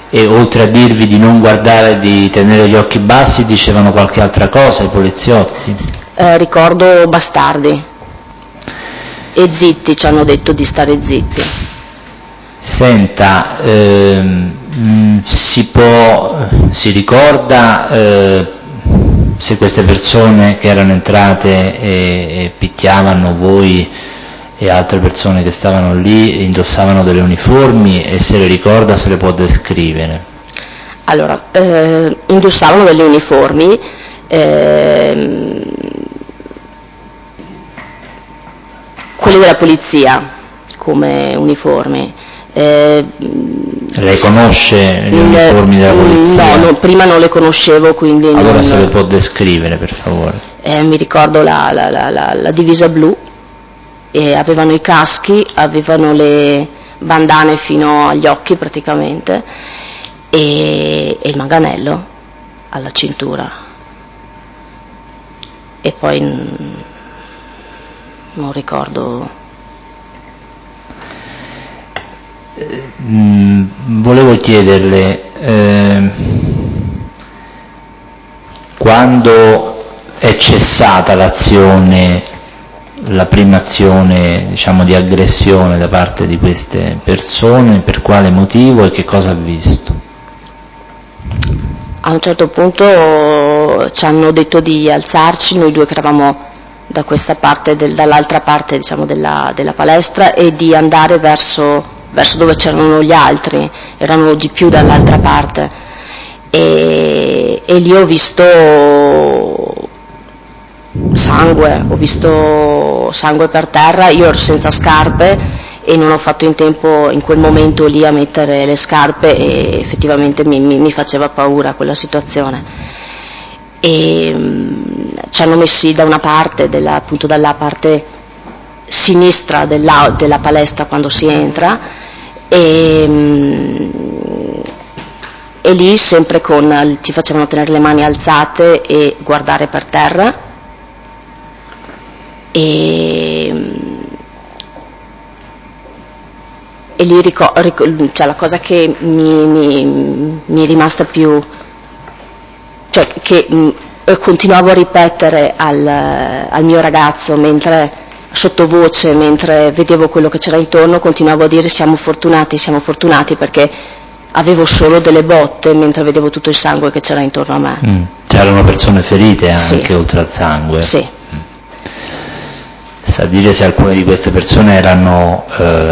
E oltre a dirvi di non guardare, di tenere gli occhi bassi, dicevano qualche altra cosa i poliziotti? Ricordo bastardi e zitti, ci hanno detto di stare zitti. Senta, si ricorda se queste persone che erano entrate e picchiavano voi e altre persone che stavano lì indossavano delle uniformi, e se le ricorda, se le può descrivere? Allora, indossavano delle uniformi, quelle della polizia come uniformi. Lei conosce le uniformi della polizia? No, prima non le conoscevo, quindi allora non... se le può descrivere, per favore. Mi ricordo la divisa blu, e avevano i caschi, avevano le bandane fino agli occhi praticamente, e il manganello alla cintura, e poi non ricordo. Volevo chiederle, quando è cessata l'azione, la prima azione, diciamo, di aggressione da parte di queste persone, per quale motivo e che cosa ha visto? A un certo punto ci hanno detto di alzarci, noi due che eravamo da questa parte, dall'altra parte, diciamo, della palestra, e di andare verso dove c'erano gli altri, erano di più dall'altra parte, e lì ho visto sangue per terra. Io ero senza scarpe e non ho fatto in tempo in quel momento lì a mettere le scarpe, e effettivamente mi faceva paura quella situazione. E ci hanno messi da una parte, appunto dalla parte sinistra della palestra quando si entra, e lì sempre ci facevano tenere le mani alzate e guardare per terra, e lì cioè la cosa che mi è rimasta più, cioè che continuavo a ripetere al mio ragazzo, mentre sottovoce, mentre vedevo quello che c'era intorno, continuavo a dire siamo fortunati, perché avevo solo delle botte mentre vedevo tutto il sangue che c'era intorno a me. C'erano persone ferite anche, sì, oltre al sangue? Sì. Sa dire se alcune di queste persone erano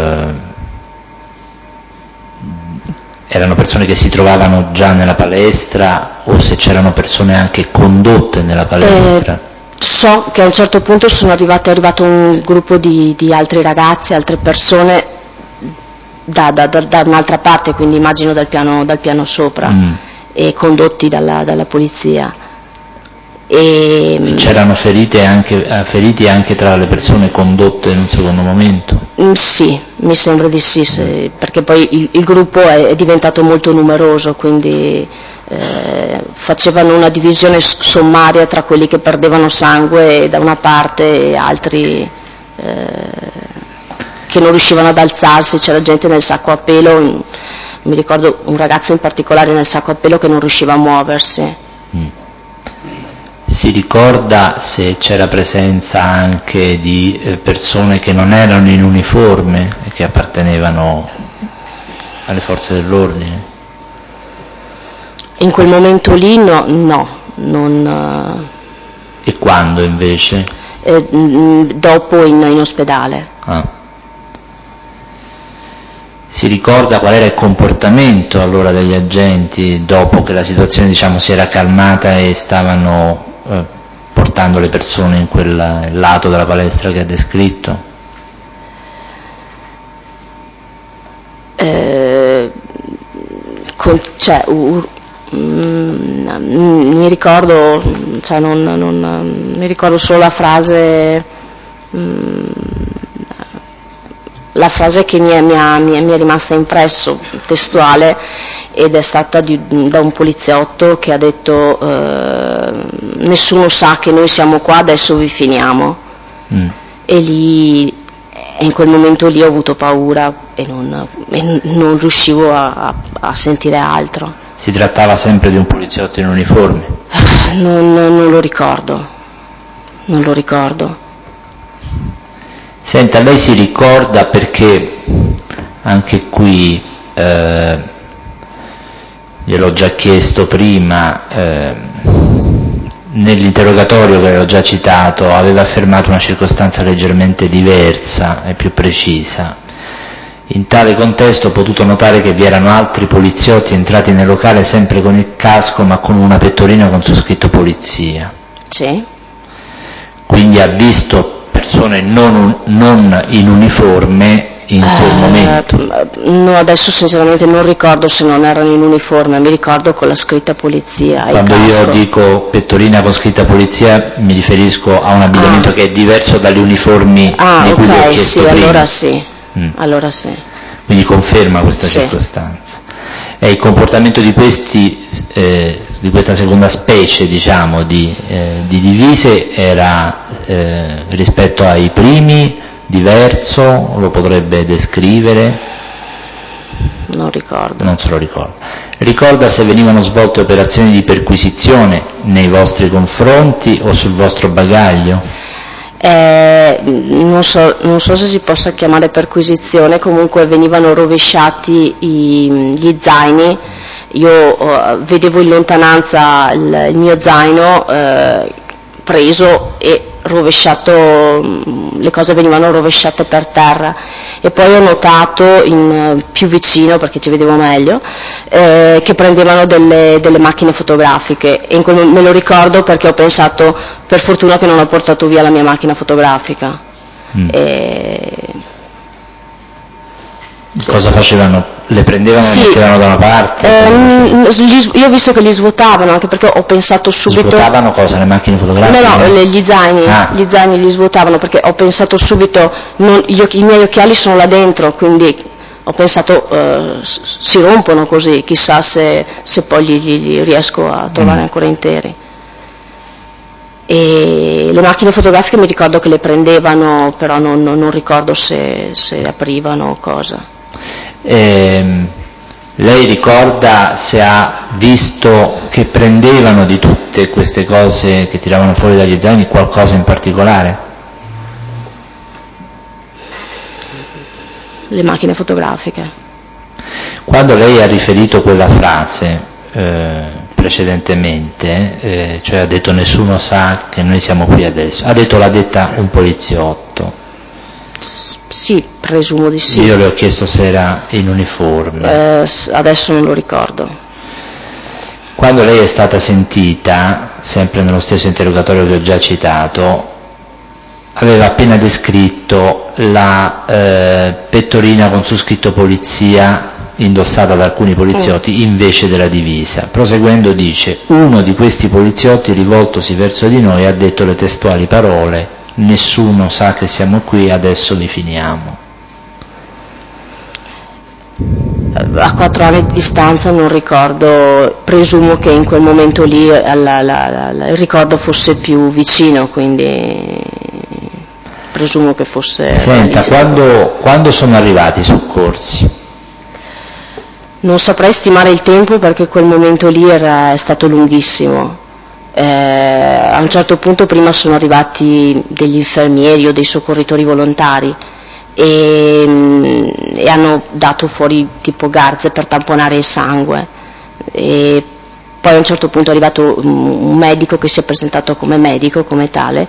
persone che si trovavano già nella palestra, o se c'erano persone anche condotte nella palestra? So che a un certo punto è arrivato un gruppo di altri ragazzi, altre persone da un'altra parte, quindi immagino dal piano sopra, e condotti dalla polizia. C'erano feriti anche tra le persone condotte in un secondo momento? Sì, mi sembra di sì, perché poi il gruppo è diventato molto numeroso, quindi facevano una divisione sommaria tra quelli che perdevano sangue da una parte e altri che non riuscivano ad alzarsi. C'era gente nel sacco a pelo, mi ricordo un ragazzo in particolare nel sacco a pelo che non riusciva a muoversi. Si ricorda se c'era presenza anche di persone che non erano in uniforme e che appartenevano alle forze dell'ordine? In quel momento lì no, non... E quando invece? Dopo in ospedale. Si ricorda qual era il comportamento allora degli agenti dopo che la situazione, diciamo, si era calmata e stavano portando le persone in quel lato della palestra che ha descritto? Mi ricordo, cioè mi ricordo solo la frase che mi è rimasta impresso, testuale, ed è stata da un poliziotto che ha detto nessuno sa che noi siamo qua, adesso vi finiamo. E lì e in quel momento lì ho avuto paura e non riuscivo a sentire altro. Si trattava sempre di un poliziotto in uniforme? Non lo ricordo, non lo ricordo. Senta, lei si ricorda, perché anche qui gliel'ho già chiesto prima, nell'interrogatorio che l'ho già citato aveva affermato una circostanza leggermente diversa e più precisa. In tale contesto ho potuto notare che vi erano altri poliziotti entrati nel locale sempre con il casco ma con una pettorina con su scritto polizia. Sì. Quindi ha visto persone non in uniforme in quel momento? No, adesso sinceramente non ricordo se non erano in uniforme, mi ricordo con la scritta polizia. Quando io dico pettorina con scritta polizia mi riferisco a un abbigliamento che è diverso dalle uniformi di cui vi ho chiesto prima. Allora sì, allora sì. Quindi conferma questa circostanza. E il comportamento di questa seconda specie, diciamo, di divise era rispetto ai primi diverso? Lo potrebbe descrivere? Non ricordo. Non se lo ricorda. Ricorda se venivano svolte operazioni di perquisizione nei vostri confronti o sul vostro bagaglio? Non so se si possa chiamare perquisizione, comunque venivano rovesciati gli zaini. Io vedevo in lontananza il mio zaino preso e rovesciato, le cose venivano rovesciate per terra, e poi ho notato più vicino, perché ci vedevo meglio, che prendevano delle macchine fotografiche, e me lo ricordo perché ho pensato: per fortuna che non ho portato via la mia macchina fotografica. Cosa facevano? Le prendevano e mettevano da una parte? Io ho visto che li svuotavano, anche perché ho pensato subito... Svuotavano cosa? Le macchine fotografiche? No, gli zaini li svuotavano, perché ho pensato subito, i miei occhiali sono là dentro, quindi ho pensato si rompono così, chissà se poi li riesco a trovare ancora interi. E le macchine fotografiche mi ricordo che le prendevano, però non ricordo se aprivano o cosa. Lei ricorda se ha visto che prendevano di tutte queste cose che tiravano fuori dagli zaini qualcosa in particolare? Le macchine fotografiche. Quando lei ha riferito quella frase precedentemente, cioè ha detto nessuno sa che noi siamo qui adesso, ha detto l'ha detta un poliziotto? Sì, presumo di sì. Io le ho chiesto se era in uniforme. Adesso non lo ricordo. Quando lei è stata sentita, sempre nello stesso interrogatorio che ho già citato, aveva appena descritto la pettorina con su scritto polizia indossata da alcuni poliziotti invece della divisa. Proseguendo dice: uno di questi poliziotti, rivoltosi verso di noi, ha detto le testuali parole: nessuno sa che siamo qui, adesso li finiamo. A 4 anni di distanza non ricordo, presumo che in quel momento lì il ricordo fosse più vicino, quindi presumo che fosse... Senta, quando sono arrivati i soccorsi? Non saprei stimare il tempo, perché quel momento lì è stato lunghissimo. A un certo punto prima sono arrivati degli infermieri o dei soccorritori volontari e hanno dato fuori tipo garze per tamponare il sangue, e poi a un certo punto è arrivato un medico che si è presentato come medico, come tale,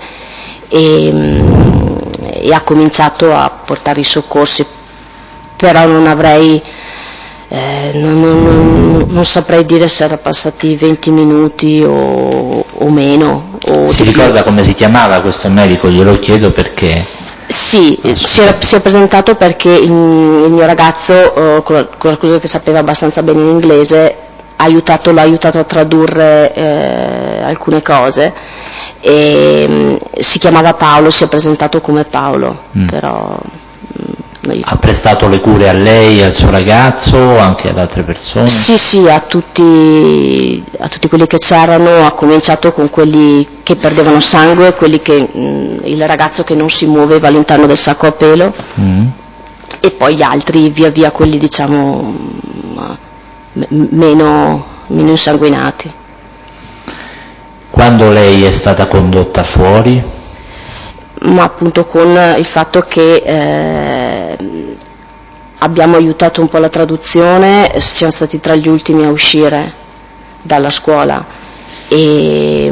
e ha cominciato a portare i soccorsi, però non avrei... non saprei dire se era passati 20 minuti o meno. Si ricorda come si chiamava questo medico? Glielo chiedo perché... Sì, si è presentato perché il mio ragazzo, con la scusa che sapeva abbastanza bene in inglese, l'ha aiutato a tradurre alcune cose, e si chiamava Paolo, si è presentato come Paolo, però Ha prestato le cure a lei, al suo ragazzo o anche ad altre persone? Sì, a tutti quelli che c'erano, ha cominciato con quelli che perdevano sangue, quelli il ragazzo che non si muoveva all'interno del sacco a pelo, e poi gli altri via via, quelli diciamo meno insanguinati. Quando lei è stata condotta fuori? Ma appunto con il fatto che abbiamo aiutato un po' la traduzione, siamo stati tra gli ultimi a uscire dalla scuola e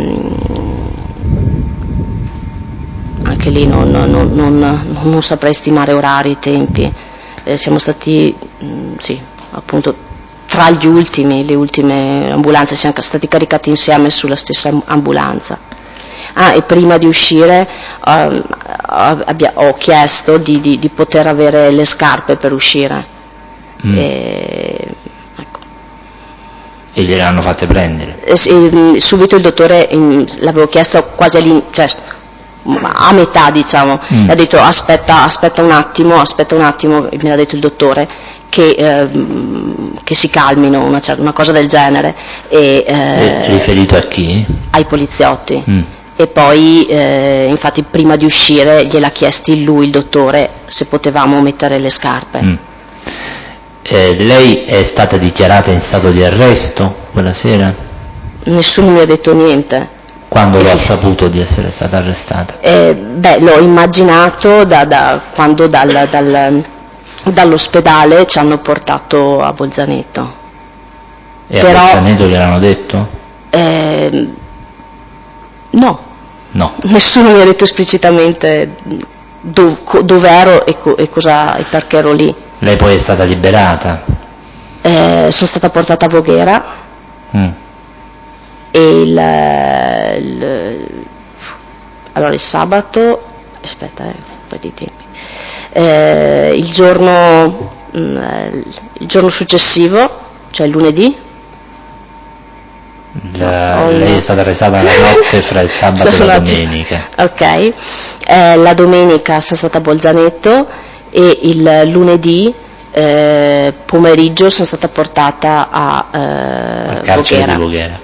anche lì non saprei stimare orari, tempi, siamo stati sì, appunto tra gli ultimi, le ultime ambulanze, siamo stati caricati insieme sulla stessa ambulanza. E prima di uscire ho chiesto di poter avere le scarpe per uscire. Ecco. E gliele hanno fatte prendere? Subito il dottore, l'avevo chiesto quasi cioè, a metà diciamo, ha detto aspetta un attimo, mi ha detto il dottore che si calmino, una cosa del genere. Riferito a chi? Ai poliziotti. E poi infatti prima di uscire gliel'ha chiesti lui, il dottore, se potevamo mettere le scarpe. Lei è stata dichiarata in stato di arresto quella sera? Nessuno mi ha detto niente. Quando lo ha saputo di essere stata arrestata? L'ho immaginato quando dall'ospedale ci hanno portato a Bolzaneto. E a Bolzaneto gliel'hanno detto? No. Nessuno mi ha detto esplicitamente dove ero e perché ero lì. Lei poi è stata liberata? Sono stata portata a Voghera e allora il sabato, aspetta un po' di tempi, il giorno successivo, cioè il lunedì. Lei è stata arrestata la notte fra il sabato e la domenica. Ok, la domenica sono stata a Bolzaneto e il lunedì pomeriggio sono stata portata al carcere Voghera.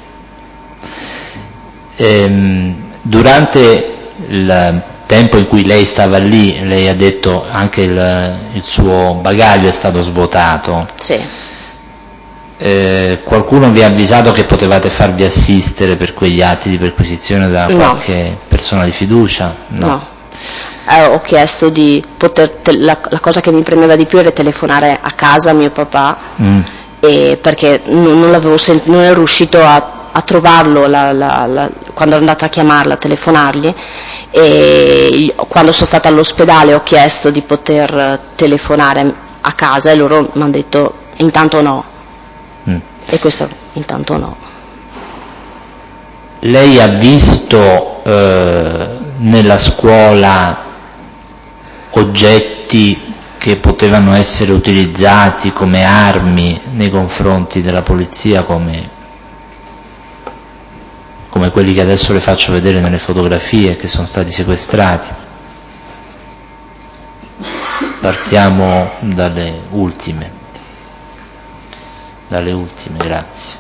di Voghera. Durante il tempo in cui lei stava lì, lei ha detto anche il suo bagaglio è stato svuotato. Sì. Qualcuno vi ha avvisato che potevate farvi assistere per quegli atti di perquisizione da qualche persona di fiducia? No. Ho chiesto di la cosa che mi premeva di più era telefonare a casa a mio papà, perché non ero riuscito a trovarlo quando ero andata a chiamarla, a telefonargli, e quando sono stata all'ospedale ho chiesto di poter telefonare a casa e loro mi hanno detto intanto no. E questo intanto no. Lei ha visto nella scuola oggetti che potevano essere utilizzati come armi nei confronti della polizia, come quelli che adesso le faccio vedere nelle fotografie che sono stati sequestrati? Partiamo dalle ultime, grazie.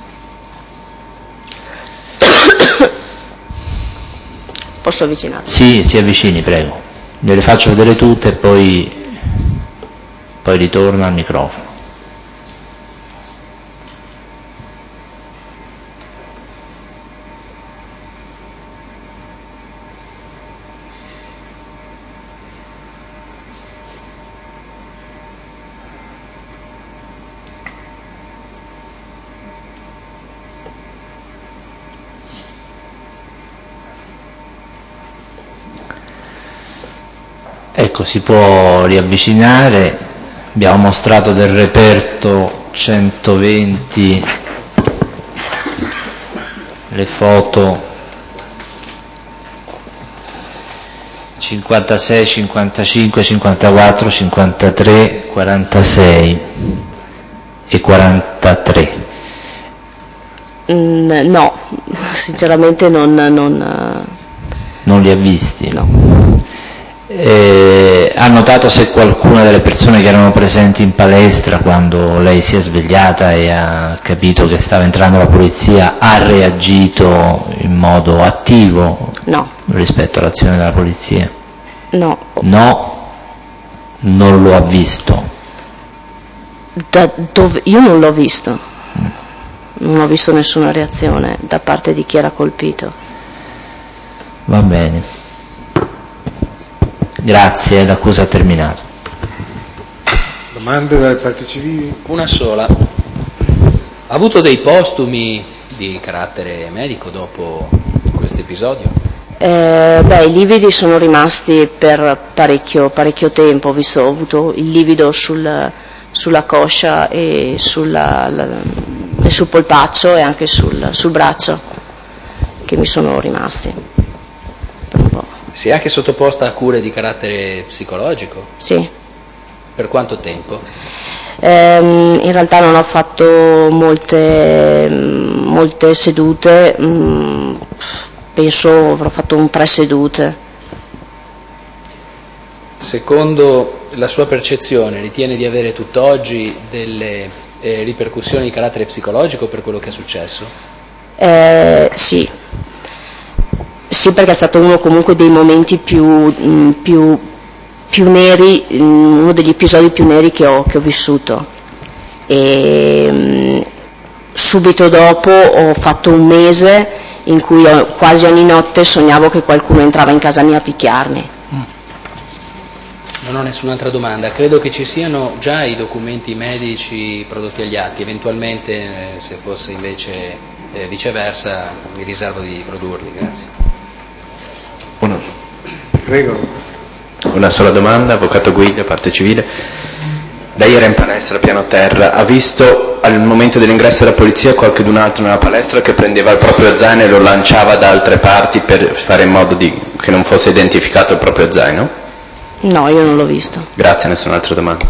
Posso avvicinarmi? Sì, si avvicini, prego. Gliele faccio vedere tutte e poi ritorna al microfono. Ecco, si può riavvicinare. Abbiamo mostrato del reperto 120 le foto 56, 55, 54, 53, 46 e 43. No, sinceramente non li ha visti? No. Ha notato se qualcuna delle persone che erano presenti in palestra quando lei si è svegliata e ha capito che stava entrando la polizia ha reagito in modo attivo? No. Rispetto all'azione della polizia? No. No, non lo ha visto? Io non l'ho visto. Non ho visto nessuna reazione da parte di chi era colpito. Va bene. Grazie, l'accusa è terminata. Domande dalle parti civili? Una sola. Ha avuto dei postumi di carattere medico dopo questo episodio? I lividi sono rimasti per parecchio tempo, ho avuto il livido sulla coscia e sul polpaccio e anche sul braccio, che mi sono rimasti per un po'. Si è anche sottoposta a cure di carattere psicologico? Sì. Per quanto tempo? In realtà non ho fatto molte sedute, penso avrò fatto 3 sedute. Secondo la sua percezione, ritiene di avere tutt'oggi delle ripercussioni di carattere psicologico per quello che è successo? Sì. Sì, perché è stato uno comunque dei momenti più neri, uno degli episodi più neri che ho vissuto. E subito dopo ho fatto un mese in cui quasi ogni notte sognavo che qualcuno entrava in casa mia a picchiarmi. Non ho nessun'altra domanda. Credo che ci siano già i documenti medici prodotti agli atti, eventualmente se fosse invece viceversa mi riservo di produrli. Grazie. Prego. Una sola domanda, avvocato Guiglia, parte civile. Lei era in palestra piano terra, ha visto al momento dell'ingresso della polizia qualcun altro nella palestra che prendeva il proprio zaino e lo lanciava da altre parti per fare in modo che non fosse identificato il proprio zaino? No, io non l'ho visto. Grazie, nessun'altra domanda.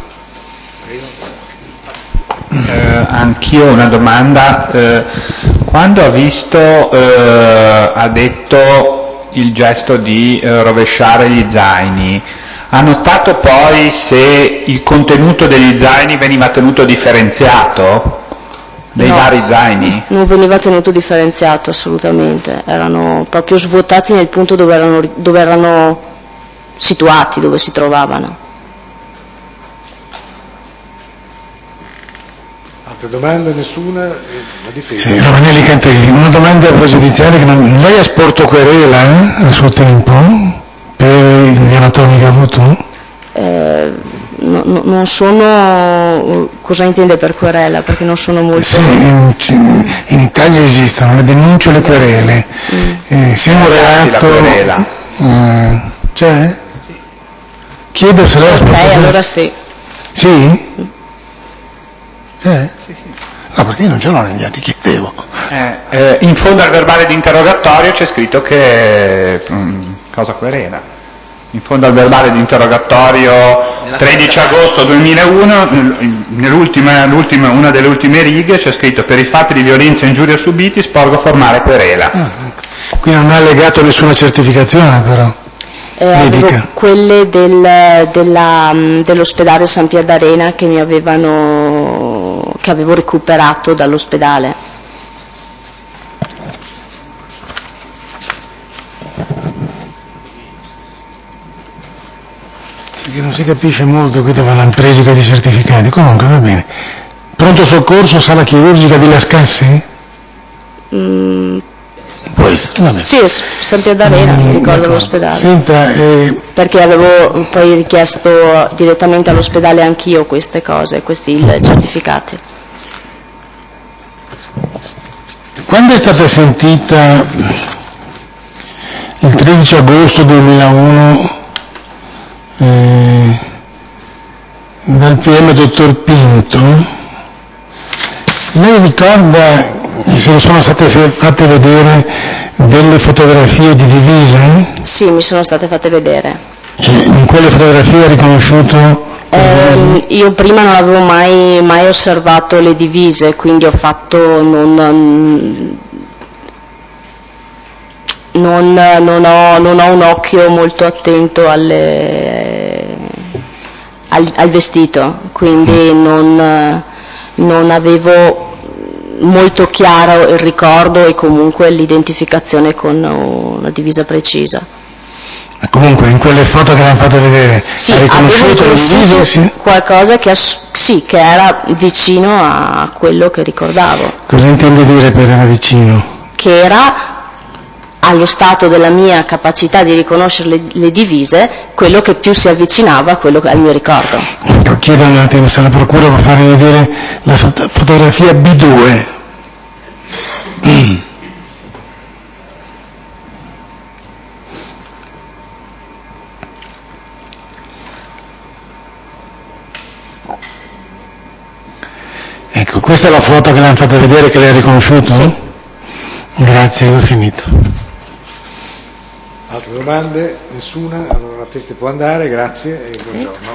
Anch'io una domanda. Quando ha visto, ha detto il gesto di rovesciare gli zaini, ha notato poi se il contenuto degli zaini veniva tenuto differenziato? Dei vari zaini? Non veniva tenuto differenziato assolutamente, erano proprio svuotati nel punto dove erano situati, dove si trovavano. Altre domande? Nessuna? La difesa. Sì, Romanelli Cantelli, una domanda pregiudiziale che lei ha sporto querela a suo tempo per i violatori che ha avuto? Non sono, cosa intende per querela? Perché non sono molto... Sì, in Italia esistono le denunce e le querele. Se un reato... C'è? Chiedo se lei ha sporto querela. Allora sì. Sì? C'è? Sì. No, perché io non ce l'ho negli atti, chiedevo. In fondo al verbale di interrogatorio c'è scritto che cosa querela. In fondo al verbale di interrogatorio 13 agosto 2001, una delle ultime righe c'è scritto: per i fatti di violenza e ingiuria subiti sporgo formale querela. Qui non ha allegato nessuna certificazione però. Avevo quelle dell'ospedale San Pier d'Arena che avevo recuperato dall'ospedale. Che non si capisce molto qui dove l'hanno presi questi certificati, comunque va bene. Pronto soccorso, sala chirurgica Villa Scassi? Sì, San Pier d'Arena, mi ricordo l'ospedale. Senta, perché avevo poi richiesto direttamente all'ospedale anch'io queste cose, questi certificati. Quando è stata sentita il 13 agosto 2001 dal PM dottor Pinto, lei ricorda se ne sono state fatte vedere delle fotografie di divise? Sì, mi sono state fatte vedere. In quelle fotografie ha riconosciuto? Io prima non avevo mai osservato le divise, quindi ho fatto non ho un occhio molto attento al vestito, quindi non avevo molto chiaro il ricordo e comunque l'identificazione con una divisa precisa. Comunque in quelle foto che l'hanno fatto vedere ha riconosciuto le divise? Sì. Qualcosa che era vicino a quello che ricordavo. Cosa intende dire per era vicino? Che era, allo stato della mia capacità di riconoscere le divise, quello che più si avvicinava a quello al mio ricordo. Chiedo un attimo se la procura può fare vedere la fotografia B2. Ecco, questa è la foto che le hanno fatto vedere, che lei ha riconosciuto? Sì. Grazie, ho finito. Altre domande? Nessuna? Allora la testa può andare, grazie e buongiorno.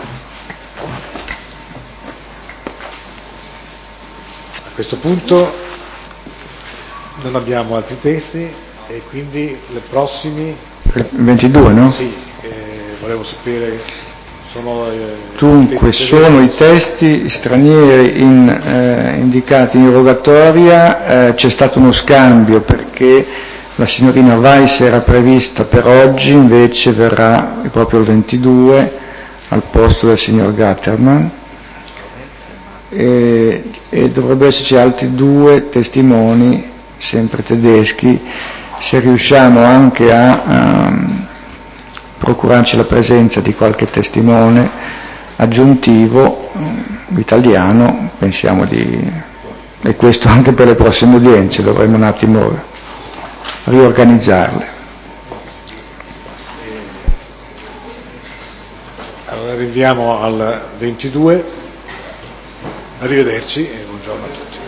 A questo punto non abbiamo altri testi e quindi le prossimi... 22, no? Sì, volevo sapere... Dunque, sono i testi stranieri indicati in rogatoria, c'è stato uno scambio perché la signorina Weiss era prevista per oggi, invece verrà proprio il 22 al posto del signor Gatterman e dovrebbe esserci altri 2 testimoni, sempre tedeschi, se riusciamo anche a procurarci la presenza di qualche testimone aggiuntivo italiano, pensiamo e questo anche per le prossime udienze, dovremmo un attimo riorganizzarle. Allora rinviamo al 22, arrivederci e buongiorno a tutti.